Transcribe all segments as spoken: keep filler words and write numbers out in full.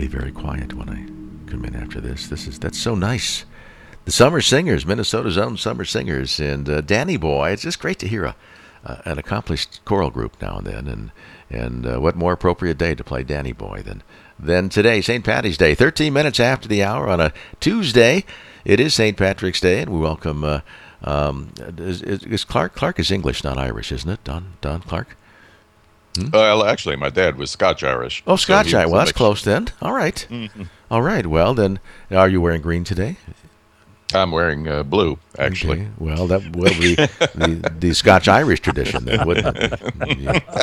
be very quiet when I come in after this. This is that's so nice. The Summer Singers, Minnesota's own Summer Singers, and uh, Danny Boy. It's just great to hear a, uh, an accomplished choral group now and then, and and uh, what more appropriate day to play Danny Boy than than today, Saint Patty's Day. Thirteen minutes after the hour on a Tuesday. It is Saint Patrick's Day, and we welcome. Uh, um, is, is Clark? Clark is English, not Irish, isn't it? Don Don Clark. Hmm? Well, actually, my dad was Scotch-Irish. Oh, Scotch-Irish. Well, that's close then. All right. Mm-hmm. All right. Well, then, are you wearing green today? I'm wearing uh, blue, actually. Okay. Well, that will be the, the Scotch-Irish tradition, then, wouldn't it?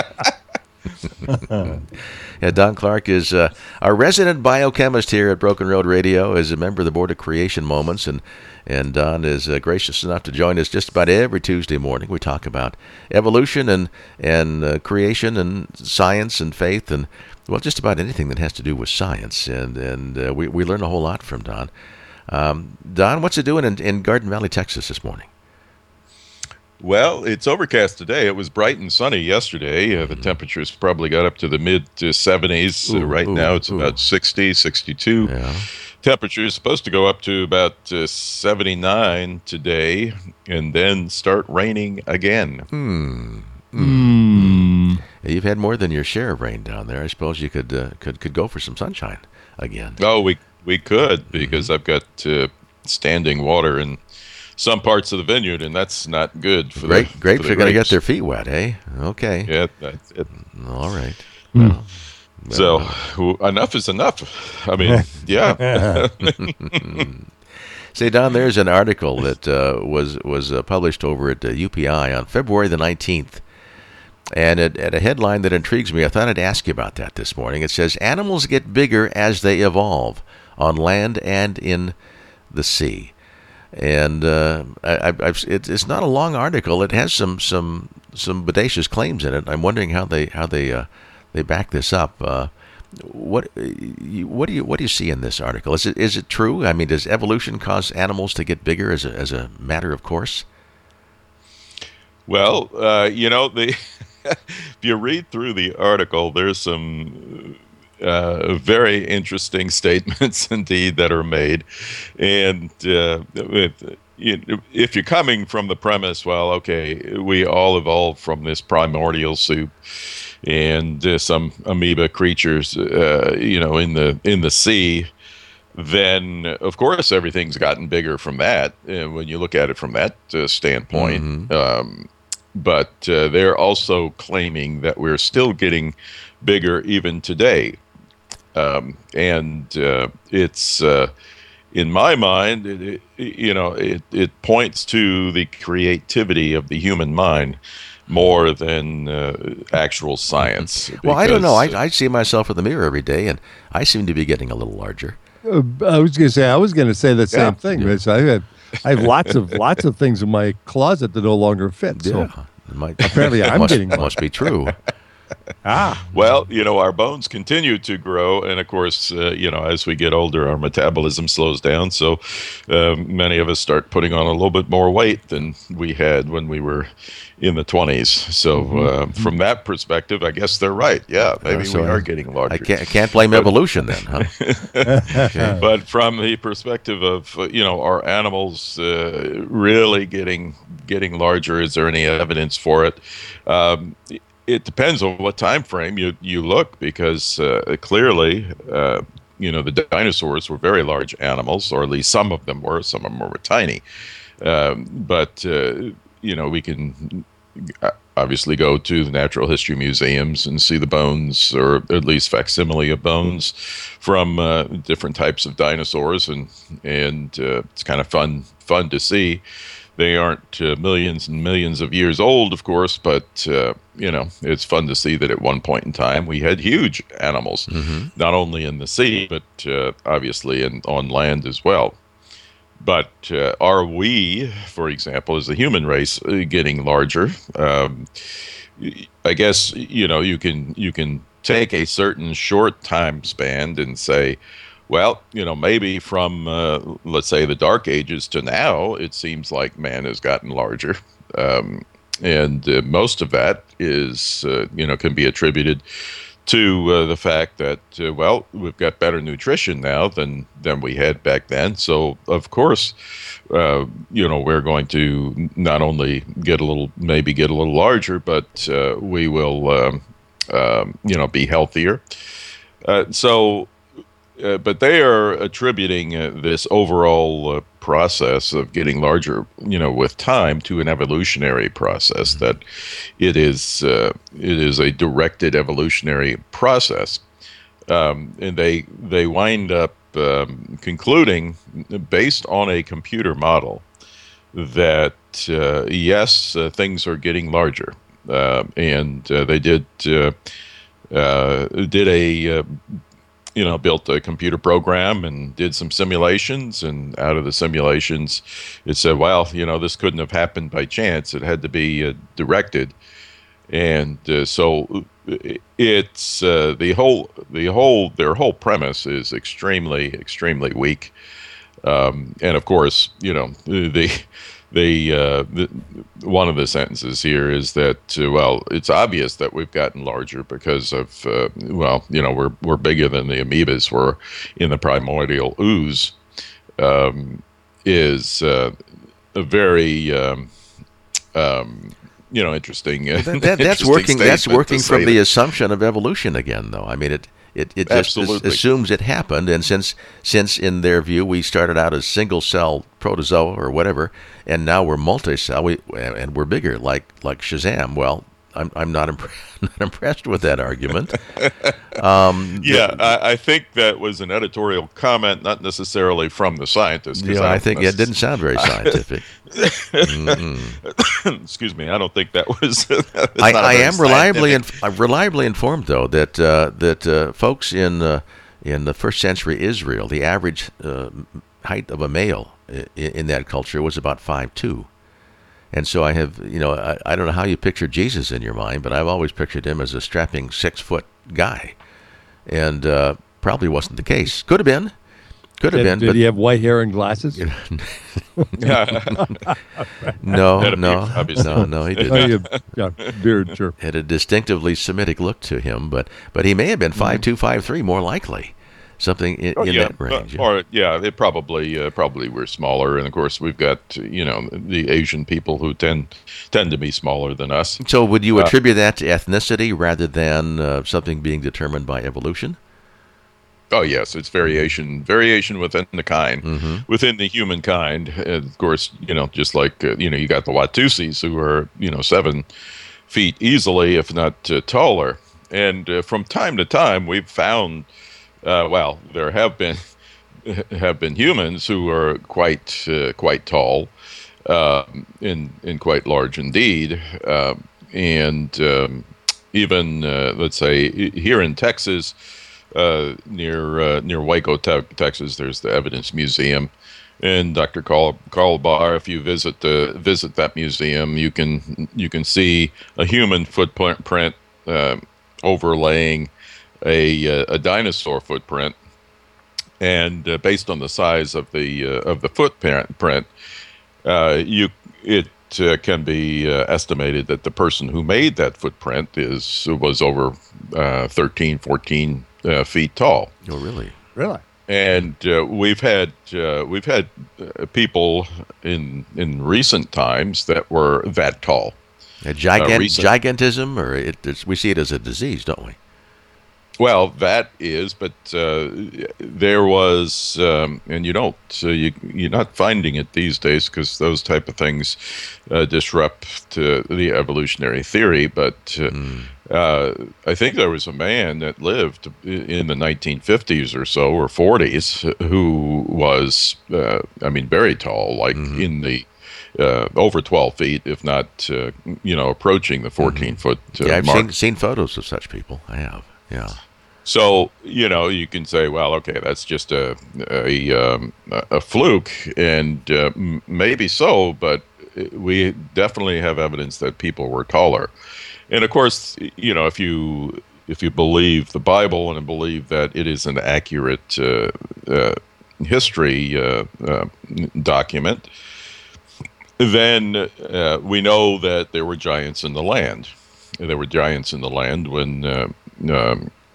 Yeah. Yeah, Don Clark is uh, our resident biochemist here at Broken Road Radio, is a member of the Board of Creation Moments, and and Don is uh, gracious enough to join us just about every Tuesday morning. We talk about evolution and and uh, creation and science and faith and, well, just about anything that has to do with science, and and uh, we we learn a whole lot from Don. Um, Don, what's it doing in, in Garden Valley, Texas this morning? Well, it's overcast today. It was bright and sunny yesterday. Uh, the temperatures probably got up to the mid to seventies. Uh, right ooh, now it's ooh. about sixty, sixty-two. Yeah. Temperature is supposed to go up to about uh, seventy-nine today and then start raining again. Hmm. Mm. Mm. You've had more than your share of rain down there. I suppose you could uh, could could go for some sunshine again. Oh, we we could, because mm-hmm. I've got uh, standing water in some parts of the vineyard, and that's not good for Grape, the grapes. For the are going to get their feet wet, eh? Okay. Yeah, that's it. All right. Mm. Well, so well, enough is enough. I mean, yeah. See, Don, there's an article that uh, was was uh, published over at uh, U P I on February the nineteenth, and it, at a headline that intrigues me. I thought I'd ask you about that this morning. It says, "Animals get bigger as they evolve on land and in the sea." And uh, I, I've, it, it's not a long article. It has some some some bodacious claims in it. I'm wondering how they how they uh, they back this up. Uh, what what do you what do you see in this article? Is it is it true? I mean, does evolution cause animals to get bigger as a as a matter of course? Well, uh, you know, the if you read through the article, there's some Uh, very interesting statements indeed that are made, and uh, if, if you're coming from the premise, well, okay, we all evolved from this primordial soup, and uh, some amoeba creatures, uh, you know, in the in the sea, then of course everything's gotten bigger from that. Uh, when you look at it from that uh, standpoint, mm-hmm. um, but uh, they're also claiming that we're still getting bigger even today. Um, and uh, it's, uh, in my mind, it, it, you know, it, it points to the creativity of the human mind more than uh, actual science. Well, because, I don't know. I, I see myself in the mirror every day, and I seem to be getting a little larger. Uh, I was going to say, I was going to say the same yeah. thing. Yeah. I have, I have lots of lots of things in my closet that no longer fit. So yeah. might, apparently, I'm must, getting must be true. Ah, well, you know, our bones continue to grow, and of course, uh, you know, as we get older, our metabolism slows down. So um, many of us start putting on a little bit more weight than we had when we were in the twenties. So uh, from that perspective, I guess they're right. Yeah, maybe uh, so we are getting larger. I can't, I can't blame but, evolution then, huh? Okay. But from the perspective of, uh, you know, are animals uh, really getting getting larger? Is there any evidence for it? Um, It depends on what time frame you, you look, because uh, clearly, uh, you know, the dinosaurs were very large animals, or at least some of them were. Some of them were tiny. Um, but, uh, you know, we can obviously go to the natural history museums and see the bones, or at least facsimile of bones from uh, different types of dinosaurs. And, and uh, it's kind of fun, fun to see. They aren't uh, millions and millions of years old, of course, but, uh, you know, it's fun to see that at one point in time we had huge animals, mm-hmm. not only in the sea, but uh, obviously in, on land as well. But uh, are we, for example, as the human race, uh, getting larger? Um, I guess, you know, you can you can take a certain short time span and say, well, you know, maybe from, uh, let's say, the Dark Ages to now, it seems like man has gotten larger. Um, and uh, most of that is, uh, you know, can be attributed to uh, the fact that, uh, well, we've got better nutrition now than, than we had back then. So, of course, uh, you know, we're going to not only get a little, maybe get a little larger, but uh, we will, um, um, you know, be healthier. Uh, so, uh, but they are attributing uh, this overall uh, process of getting larger, you know, with time to an evolutionary process. That it is uh, it is a directed evolutionary process, um, and they they wind up um, concluding, based on a computer model, that uh, yes, uh, things are getting larger, uh, and uh, they did uh, uh, did a uh, you know, built a computer program and did some simulations, and out of the simulations, it said, well, you know, this couldn't have happened by chance. It had to be uh, directed. And uh, so it's uh, the whole, the whole, their whole premise is extremely, extremely weak. Um, and of course, you know, the, the, uh, the one of the sentences here is that, uh, well, it's obvious that we've gotten larger because of, uh, well, you know, we're we're bigger than the amoebas were in the primordial ooze. Um, is uh, a very, um, um, you know, interesting. Uh, that, that, that's interesting working. That's working from the that. assumption of evolution again, though. I mean, it. It, it just as, assumes it happened, and since since in their view we started out as single cell protozoa or whatever, and now we're multi-cell, we and we're bigger, like like Shazam. Well, I'm I'm not, imp- not impressed with that argument. Um, yeah, I, I think that was an editorial comment, not necessarily from the scientist. Yeah, I, I think it didn't sound very scientific. mm-hmm. Excuse me, I don't think that was. I, I am reliably inf- I'm reliably informed, though, that uh, that uh, folks in uh, in the first century Israel, the average uh, height of a male in, in that culture was about five two. And so I have, you know, I, I don't know how you picture Jesus in your mind, but I've always pictured him as a strapping six-foot guy. And uh, probably wasn't the case. Could have been. Could have did, been. Did but he have white hair and glasses? no, no, no, no, he didn't. Oh, yeah, beard, sure. Had a distinctively Semitic look to him, but but he may have been five two, five three, more likely. Something in, oh, in yeah. that range. Uh, or yeah, it probably uh, probably were smaller, and of course we've got, you know, the Asian people who tend tend to be smaller than us. So would you attribute uh, that to ethnicity rather than uh, something being determined by evolution? Oh yes, it's variation variation within the kind, mm-hmm. within the human kind. And of course, you know, just like uh, you know, you got the Watusis who are, you know, seven feet easily, if not uh, taller. And uh, from time to time, we've found. Uh, well, there have been have been humans who are quite uh, quite tall, uh, and and quite large indeed, uh, and um, even uh, let's say here in Texas, uh, near uh, near Waco, te- Texas, there's the Evidence Museum, and Doctor Carl Carl Barr. If you visit the visit that museum, you can you can see a human footprint uh, overlaying a a dinosaur footprint, and uh, based on the size of the uh, of the footprint, uh, you it uh, can be uh, estimated that the person who made that footprint is was over uh, thirteen, fourteen uh, feet tall. Oh, really? Really? And uh, we've had uh, we've had uh, people in in recent times that were that tall. A gigant, uh, gigantism, or it, it's, we see it as a disease, don't we? Well, that is, but uh, there was, um, and you don't, so you, you're not finding it these days because those type of things uh, disrupt uh, the evolutionary theory. But uh, mm. uh, I think there was a man that lived in the nineteen fifties or so, or forties, who was, uh, I mean, very tall, like mm-hmm. in the uh, over twelve feet, if not, uh, you know, approaching the fourteen mm-hmm. foot uh, yeah, I've mark. seen, seen photos of such people. I have, yeah. So, you know, you can say, well, okay, that's just a a, um, a fluke, and uh, m- maybe so, but we definitely have evidence that people were taller. And of course, you know, if you if you believe the Bible and believe that it is an accurate uh, uh, history uh, uh, document, then uh, we know that there were giants in the land. There were giants in the land when uh, um,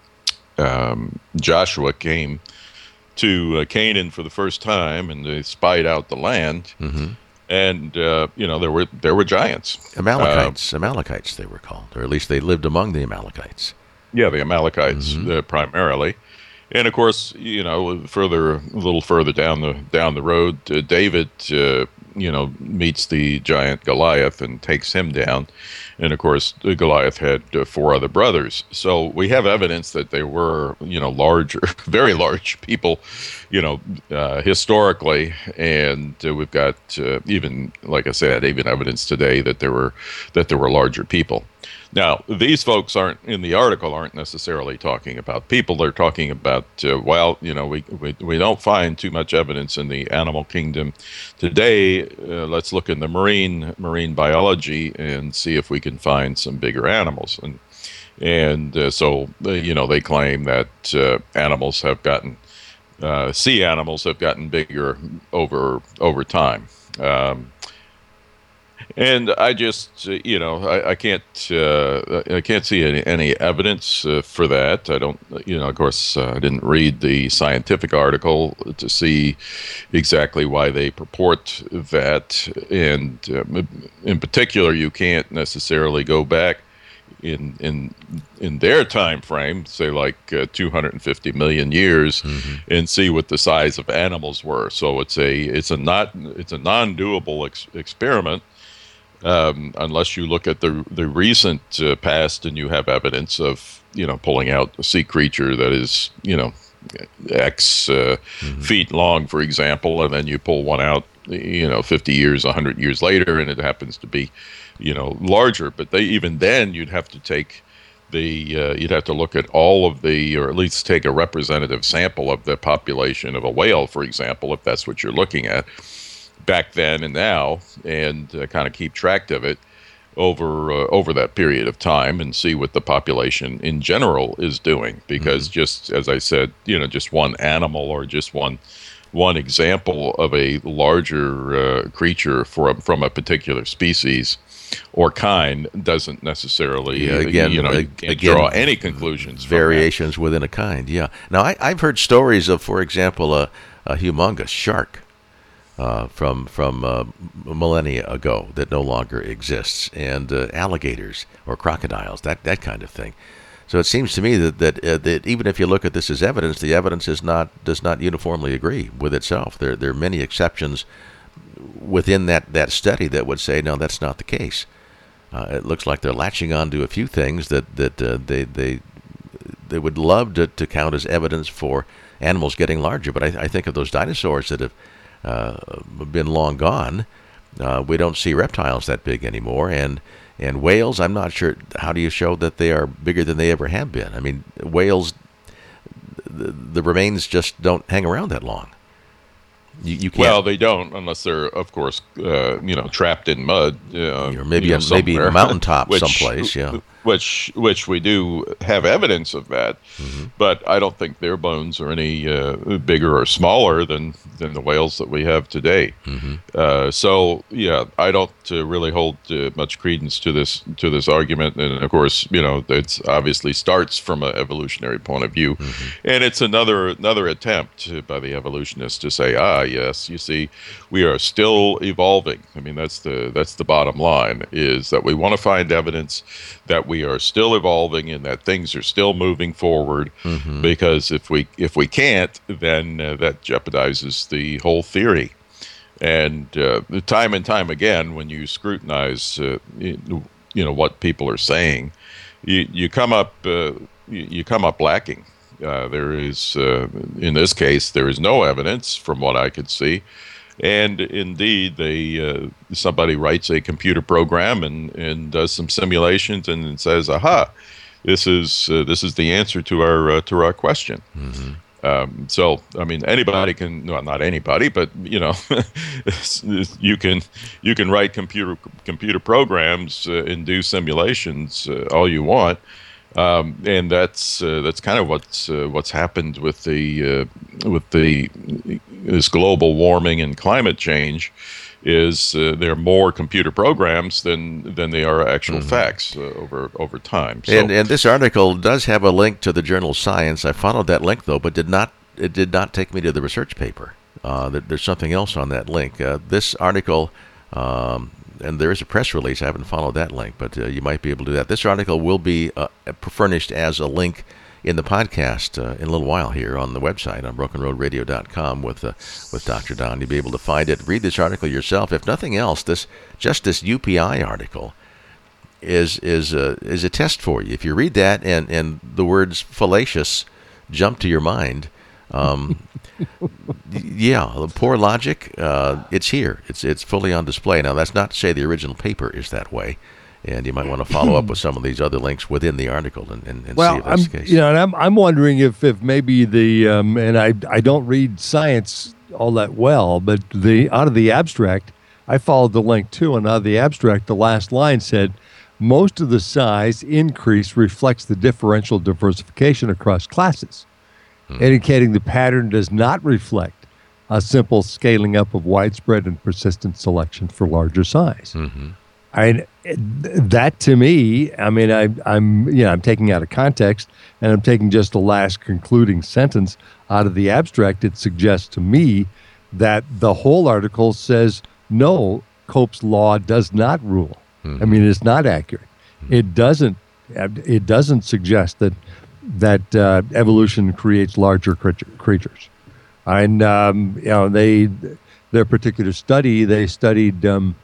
um, Joshua came to uh, Canaan for the first time, and they spied out the land. Mm-hmm. And uh, you know there were there were giants, Amalekites. Uh, Amalekites they were called, or at least they lived among the Amalekites. Yeah, the Amalekites mm-hmm. uh, primarily, and of course, you know, further a little further down the down the road, uh, David, uh, you know, meets the giant Goliath and takes him down, and of course, Goliath had uh, four other brothers. So we have evidence that they were, you know, larger, very large people, you know, uh, historically, and uh, we've got uh, even, like I said, even evidence today that there were that there were larger people. Now, these folks aren't in the article aren't necessarily talking about people. They're talking about, uh, well, you know, we, we we don't find too much evidence in the animal kingdom today. Uh, let's look in the marine marine biology and see if we can find some bigger animals. And and uh, so, uh, you know, they claim that uh, animals have gotten, uh, sea animals have gotten bigger over over time. Um, And I just, uh, you know, I, I can't, uh, I can't see any, any evidence uh, for that. I don't, you know, of course, uh, I didn't read the scientific article to see exactly why they purport that. And um, in particular, you can't necessarily go back in in in their time frame, say like uh, two hundred fifty million years, mm-hmm. and see what the size of animals were. So it's a it's a not it's a non-doable ex- experiment. Um, unless you look at the the recent uh, past and you have evidence of, you know, pulling out a sea creature that is, you know, X uh, mm-hmm. feet long, for example, and then you pull one out, you know, fifty years, one hundred years later, and it happens to be, you know, larger. But they even then you'd have to take the uh, you'd have to look at all of the, or at least take a representative sample of the population of a whale, for example, if that's what you're looking at, back then and now, and uh, kind of keep track of it over uh, over that period of time and see what the population in general is doing. Because mm-hmm. just as I said, you know, just one animal or just one one example of a larger uh, creature for a, from a particular species or kind doesn't necessarily, yeah, again, you know, uh, you can't again, draw any conclusions. Variations within a kind, yeah. Now, I, I've heard stories of, for example, a, a humongous shark Uh, from from uh, millennia ago that no longer exists, and uh, alligators or crocodiles, that that kind of thing. So it seems to me that that, uh, that even if you look at this as evidence, the evidence is not does not uniformly agree with itself. There there are many exceptions within that, that study that would say no, that's not the case. Uh, it looks like they're latching on to a few things that that uh, they they they would love to, to count as evidence for animals getting larger. But I, I think of those dinosaurs that have Uh, been long gone. Uh, we don't see reptiles that big anymore, and and whales. I'm not sure. How do you show that they are bigger than they ever have been? I mean, whales. The, the remains just don't hang around that long. You, you can't. Well, they don't unless they're, of course, uh, you know, trapped in mud. Uh, or maybe you know, a, maybe a mountaintop which, someplace. Yeah. Which which we do have evidence of that, mm-hmm. but I don't think their bones are any uh, bigger or smaller than, than the whales that we have today. Mm-hmm. Uh, so yeah, I don't uh, really hold uh, much credence to this to this argument, and of course, you know, it's obviously starts from an evolutionary point of view, mm-hmm. and it's another another attempt by the evolutionists to say, ah, yes, you see, we are still evolving. I mean, that's the that's the bottom line, is that we want to find evidence that we are still evolving and that things are still moving forward. Mm-hmm. Because if we if we can't, then uh, that jeopardizes the whole theory. And uh, time and time again, when you scrutinize, uh, you, you know, what people are saying, you you come up uh, you, you come up lacking. Uh, there is, uh, in this case, there is no evidence from what I could see. And indeed, they uh, somebody writes a computer program and, and does some simulations and says, "Aha, this is uh, this is the answer to our uh, to our question." Mm-hmm. Um, so, I mean, anybody can, well, not anybody, but you know, you can you can write computer computer programs uh, and do simulations uh, all you want. Um, and that's uh, that's kind of what's uh, what's happened with the uh, with the this global warming and climate change, is uh, there are more computer programs than than they are actual mm-hmm. facts uh, over over time. So, and and this article does have a link to the journal Science. I followed that link though, but did not it did not take me to the research paper. Uh, there's something else on that link. Uh, this article, um, and there is a press release. I haven't followed that link, but uh, you might be able to do that. This article will be uh, furnished as a link in the podcast uh, in a little while here on the website on broken road radio dot com with uh, with Doctor Don. You'll be able to find it. Read this article yourself. If nothing else, this just this U P I article is is uh, is a test for you. If you read that and, and the words fallacious jump to your mind, um, yeah, the poor logic, uh, it's here. It's it's fully on display. Now, that's not to say the original paper is that way. And you might want to follow up with some of these other links within the article and, and, and well, see if that's I'm, the case. You know, and I'm I'm wondering if, if maybe the um, and I I don't read science all that well, but the out of the abstract, I followed the link too, and out of the abstract, the last line said, most of the size increase reflects the differential diversification across classes, hmm. indicating the pattern does not reflect a simple scaling up of widespread and persistent selection for larger size. Mm-hmm. I, that to me, I mean, I, I'm, you know, I'm taking out of context, and I'm taking just the last concluding sentence out of the abstract. It suggests to me that the whole article says no, Cope's law does not rule. Mm-hmm. I mean, it's not accurate. Mm-hmm. It doesn't. It doesn't suggest that that uh, evolution creates larger creatures. And um, you know, they their particular study, they studied. Um,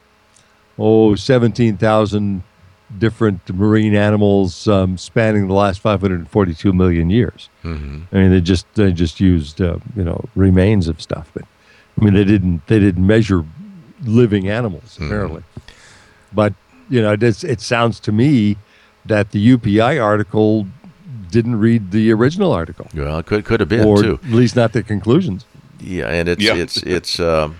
oh, seventeen thousand different marine animals um, spanning the last five hundred forty-two million years. Mm-hmm. I mean, they just they just used uh, you know remains of stuff, but I mean they didn't they didn't measure living animals apparently. Mm-hmm. But you know, it, it sounds to me that the U P I article didn't read the original article. Well, it could could have been or too. At least not the conclusions. Yeah, and it's yeah. it's it's. Um,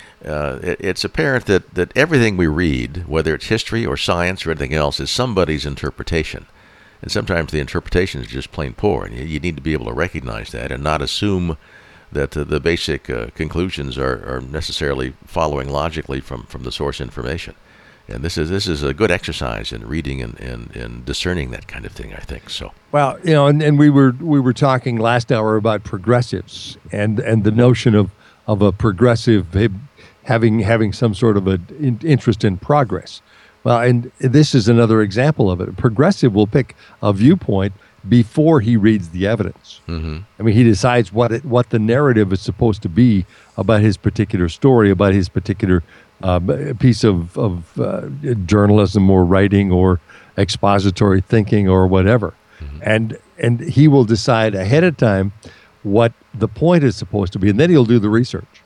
Uh, it, it's apparent that, that everything we read, whether it's history or science or anything else, is somebody's interpretation. And sometimes the interpretation is just plain poor. And you, you need to be able to recognize that and not assume that uh, the basic uh, conclusions are, are necessarily following logically from, from the source information. And this is this is a good exercise in reading and, and, and discerning that kind of thing, I think. So well, you know, and, and we were we were talking last hour about progressives and, and the notion of, of a progressive having having some sort of an in, interest in progress. Well, and this is another example of it. A progressive will pick a viewpoint before he reads the evidence. Mm-hmm. I mean, he decides what it, what the narrative is supposed to be about his particular story, about his particular uh, piece of, of uh, journalism or writing or expository thinking or whatever. Mm-hmm. And and he will decide ahead of time what the point is supposed to be, and then he'll do the research,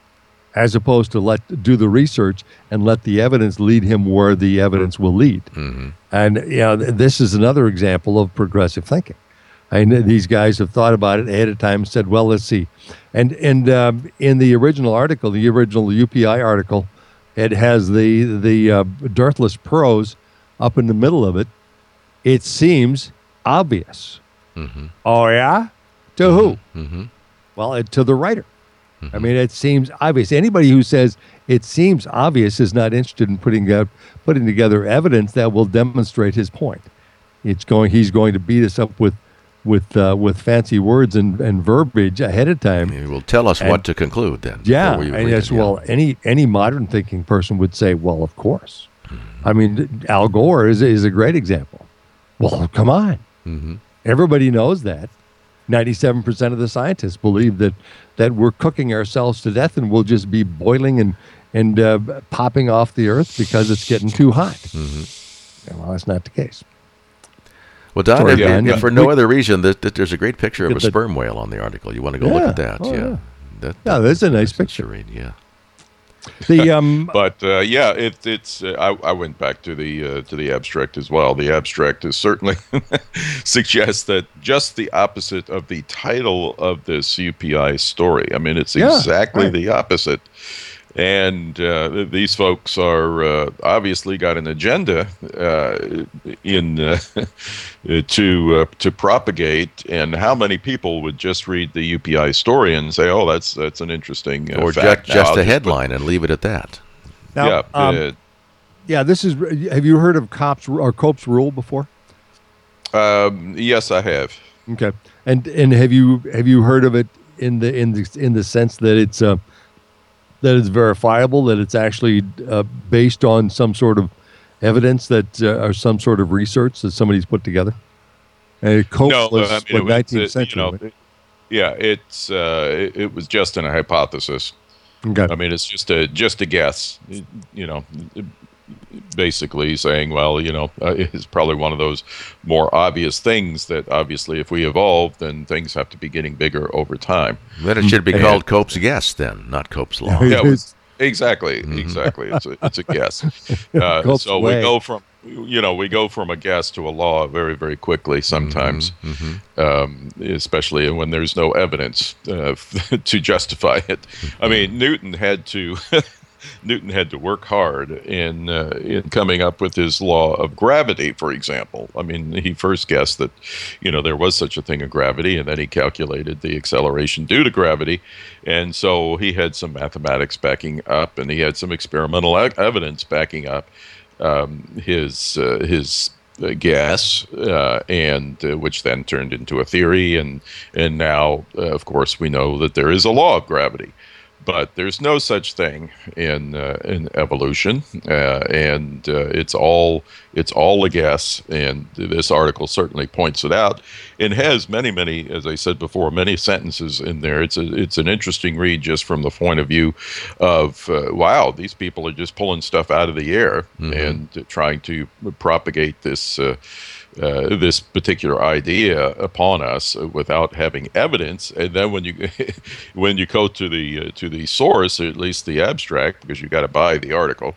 as opposed to let do the research and let the evidence lead him where the evidence will lead. Mm-hmm. And you know, this is another example of progressive thinking. And these guys have thought about it ahead of time and said, well, let's see. And and um, in the original article, the original U P I article, it has the, the uh, dearthless prose up in the middle of it. It seems obvious. Mm-hmm. Oh, yeah? To mm-hmm. who? Mm-hmm. Well, it, to the writer. I mean, it seems obvious. Anybody who says it seems obvious is not interested in putting uh, putting together evidence that will demonstrate his point. It's going. He's going to beat us up with with uh, with fancy words and, and verbiage ahead of time. He will tell us and, what to conclude then. Yeah, and yes, it, well, yeah. any any modern thinking person would say, well, of course. Mm-hmm. I mean, Al Gore is is a great example. Well, come on. Mm-hmm. Everybody knows that. ninety-seven percent of the scientists believe that, that we're cooking ourselves to death and we'll just be boiling and and uh, popping off the earth because it's getting too hot. Mm-hmm. Well, that's not the case. Well, Don, if, yeah, if yeah. for no other reason, that, that there's a great picture of a sperm whale on the article. You want to go yeah. look at that? Oh, yeah. yeah. That, yeah, that's a nice picture. Read, yeah. The um, but uh, yeah, it, it's. Uh, I, I went back to the uh, to the abstract as well. The abstract is certainly suggests that just the opposite of the title of this U P I story. I mean, it's yeah, exactly right. the opposite. And uh, these folks are uh, obviously got an agenda uh, in uh, to uh, to propagate. And how many people would just read the U P I story and say, "Oh, that's that's an interesting uh, or fact," just, just a headline and leave it at that? Now, yeah, um, uh, yeah. This is. Have you heard of Cope's or Cope's rule before? um, yes, I have. Okay, and and have you have you heard of it in the in the in the sense that it's uh, that it's verifiable, that it's actually uh, based on some sort of evidence that uh, or some sort of research that somebody's put together? And Cope No, was I mean, what it was, nineteenth uh, century. you know, right? it- yeah, it's uh, it, it was just an hypothesis. Okay. I mean, it's just a just a guess. You know, basically saying, well, you know, uh, it's probably one of those more obvious things that obviously, if we evolve, then things have to be getting bigger over time. Then it should be And- called Cope's guess, then, not Cope's law. Yeah. Yeah, It is. exactly, exactly. It's a it's a guess. Uh, Cope's so way. we go from you know we go from a guess to a law very very quickly sometimes, um, especially when there's no evidence uh, to justify it. I mean, Newton had to. Newton had to work hard in uh, in coming up with his law of gravity, for example. I mean, he first guessed that, you know, there was such a thing as gravity, and then he calculated the acceleration due to gravity, and so he had some mathematics backing up, and he had some experimental e- evidence backing up um, his uh, his uh, guess, uh, and uh, which then turned into a theory, and and now, uh, of course, we know that there is a law of gravity. But there's no such thing in uh, in evolution, uh, and uh, it's all it's all a guess. And this article certainly points it out, and has many many, as I said before, many sentences in there. It's a it's an interesting read just from the point of view of uh, wow, these people are just pulling stuff out of the air Mhm. and uh, trying to propagate this. Uh, Uh, this particular idea upon us uh, without having evidence, and then when you when you go to the uh, to the source, or at least the abstract, because you got to buy the article.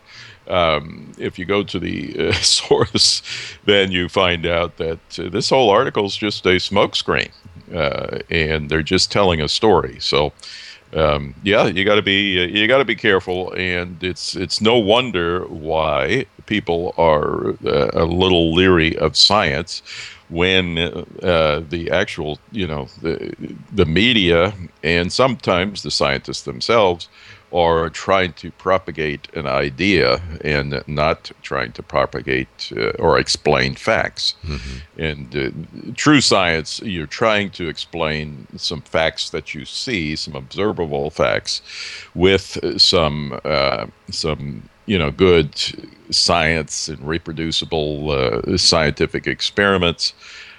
Um, if you go to the uh, source, then you find out that uh, this whole article is just a smokescreen, uh, and they're just telling a story. So. Um, yeah, you got to be uh, you got to be careful, and it's it's no wonder why people are uh, a little leery of science when uh, the actual you know the the media and sometimes the scientists themselves are trying to propagate an idea and not trying to propagate uh, or explain facts. Mm-hmm. And uh, true science, you're trying to explain some facts that you see, some observable facts, with some uh, some you know good science and reproducible uh, scientific experiments.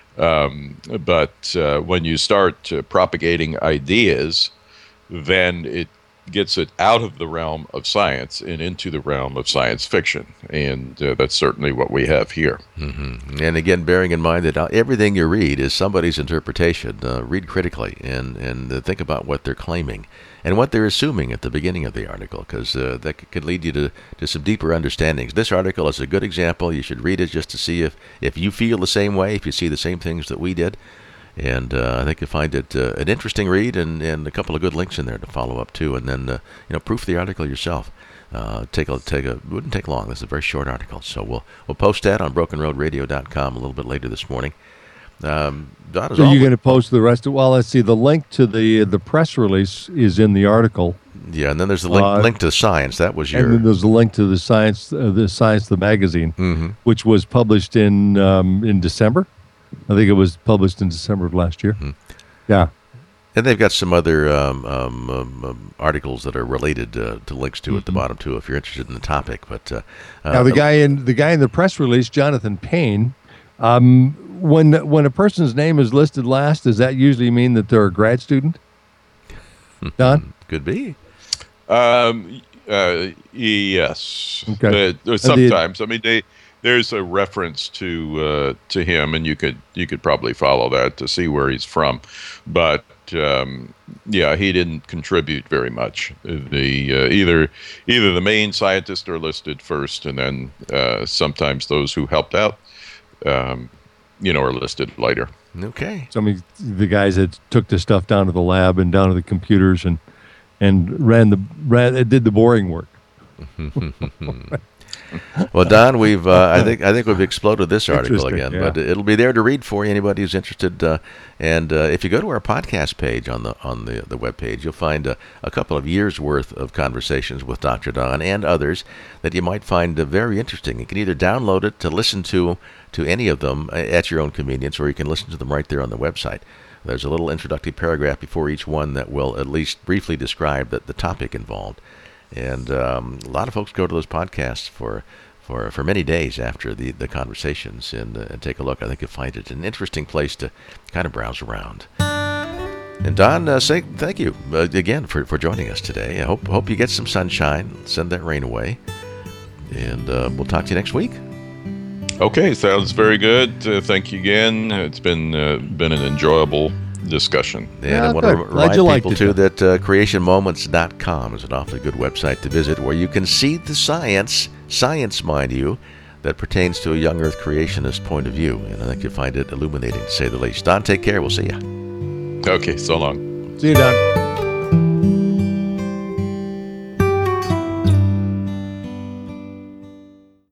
Um, but uh, when you start uh, propagating ideas, then it gets it out of the realm of science and into the realm of science fiction, and uh, that's certainly what we have here. Mm-hmm. And again, bearing in mind that uh, everything you read is somebody's interpretation, uh, read critically and and uh, think about what they're claiming and what they're assuming at the beginning of the article, because uh, that c- could lead you to, to some deeper understandings. This article is a good example. You should read it just to see if, if you feel the same way, if you see the same things that we did. And uh, I think you'll find it uh, an interesting read, and, and a couple of good links in there to follow up too. And then uh, you know, proof the article yourself. Uh, take a take a it wouldn't take long. This is a very short article, so we'll we'll post that on broken road radio dot com a little bit later this morning. Um, Don, as So always- you're going to post the rest of? Well, let's see. The link to the the press release is in the article, yeah, and then there's the link Uh, link to science. That was your and then there's a link to the science uh, the science the magazine, Mhm. which was published in um, in December. I think it was published in December of last year. Mm-hmm. Yeah. And they've got some other um, um, um, um, articles that are related uh, to links to at the bottom too, if you're interested in the topic. But uh, Now uh, the guy in the guy in the press release, Jonathan Payne. Um, when when a person's name is listed last, does that usually mean that they're a grad student? Don? could be. Um, uh, yes, Okay. Uh, sometimes. I mean, they, there's a reference to uh, to him, and you could you could probably follow that to see where he's from. But um, yeah, he didn't contribute very much. The uh, either either the main scientists are listed first, and then uh, sometimes those who helped out, um, you know, are listed later. Okay. So I mean, the guys that took the stuff down to the lab and down to the computers and and ran the ran did the boring work. Well, Don, we've uh, I think I think we've exploded this article again, yeah. but it'll be there to read for you, anybody who's interested. Uh, and uh, if you go to our podcast page on the on the the webpage, you'll find a, a couple of years worth of conversations with Doctor Don and others that you might find uh, very interesting. You can either download it to listen to to any of them at your own convenience, or you can listen to them right there on the website. There's a little introductory paragraph before each one that will at least briefly describe the, the topic involved. And um, a lot of folks go to those podcasts for for, for many days after the, the conversations and, uh, and take a look. I think you'll find it an interesting place to kind of browse around. And Don, uh, say thank you uh, again for, for joining us today. I hope hope you get some sunshine. Send that rain away. And uh, we'll talk to you next week. Okay, sounds very good. Uh, thank you again. It's been uh, been an enjoyable discussion. And Yeah, I want to good. remind Glad you liked people, it, too, Don. that uh, creation moments dot com is an awfully good website to visit where you can see the science, science, mind you, that pertains to a young Earth creationist point of view. And I think you'll find it illuminating, to say the least. Don, take care. We'll see you. Okay, so long. See you, Don.